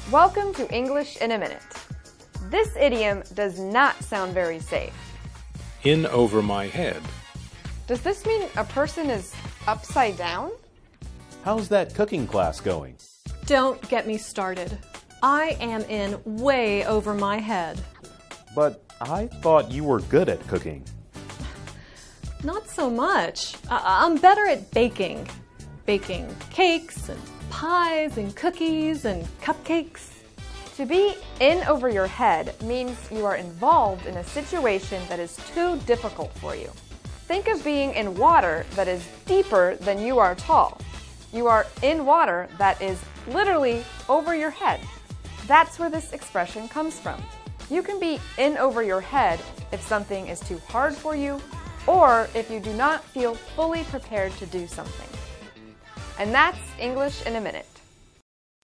Welcome to English in a Minute. This idiom does not sound very safe. In over my head. Does this mean a person is upside down? How's that cooking class going? Don't get me started. I am in way over my head. But I thought you were good at cooking. Not so much. I'm better at baking. Baking cakes and pies and cookies and cupcakes. To be in over your head means you are involved in a situation that is too difficult for you. Think of being in water that is deeper than you are tall. You are in water that is literally over your head. That's where this expression comes from. You can be in over your head if something is too hard for you or if you do not feel fully prepared to do something. And that's English in a Minute.